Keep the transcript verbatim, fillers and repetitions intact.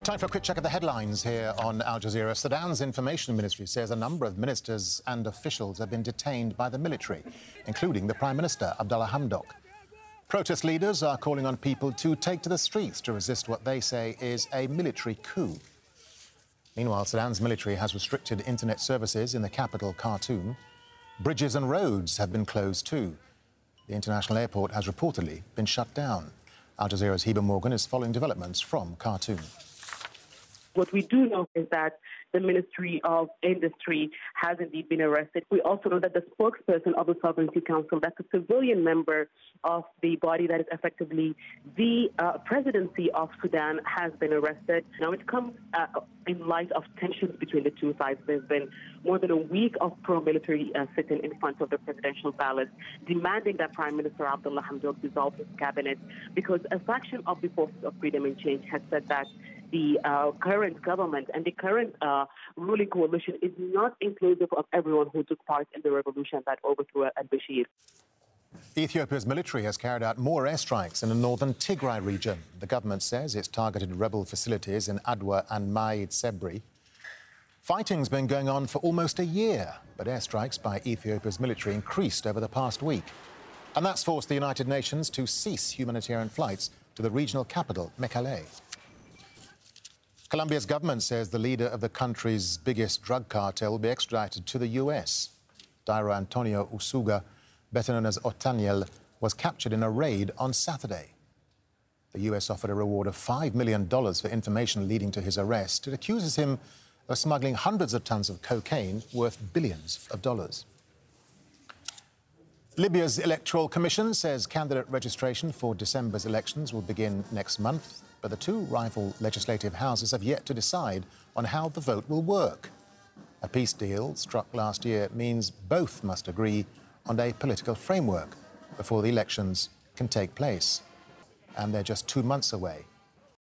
Time for a quick check of the headlines here on Al Jazeera. Sudan's information ministry says a number of ministers and officials have been detained by the military, including the Prime Minister, Abdallah Hamdok. Protest leaders are calling on people to take to the streets to resist what they say is a military coup. Meanwhile, Sudan's military has restricted internet services in the capital, Khartoum. Bridges and roads have been closed too. The international airport has reportedly been shut down. Al Jazeera's Heba Morgan is following developments from Khartoum. What we do know is that the Ministry of Industry has indeed been arrested. We also know that the spokesperson of the Sovereignty Council, that's a civilian member of the body that is effectively the uh, presidency of Sudan, has been arrested. Now, it comes uh, in light of tensions between the two sides. There's been more than a week of pro-military uh, sitting in front of the presidential palace, demanding that Prime Minister Abdallah Hamdok dissolve his cabinet, because a faction of the Forces of Freedom and Change has said that the uh, current government and the current uh, ruling coalition is not inclusive of everyone who took part in the revolution that overthrew al-Bashir. Ethiopia's military has carried out more airstrikes in the northern Tigray region. The government says it's targeted rebel facilities in Adwa and Maid Sebri. Fighting's been going on for almost a year, but airstrikes by Ethiopia's military increased over the past week. And that's forced the United Nations to cease humanitarian flights to the regional capital, Mekelle. Colombia's government says the leader of the country's biggest drug cartel will be extradited to the U S. Dairo Antonio Usuga, better known as Otaniel, was captured in a raid on Saturday. The U S offered a reward of five million dollars for information leading to his arrest. It accuses him of smuggling hundreds of tons of cocaine worth billions of dollars. Libya's Electoral Commission says candidate registration for December's elections will begin next month, but the two rival legislative houses have yet to decide on how the vote will work. A peace deal struck last year means both must agree on a political framework before the elections can take place. And they're just two months away.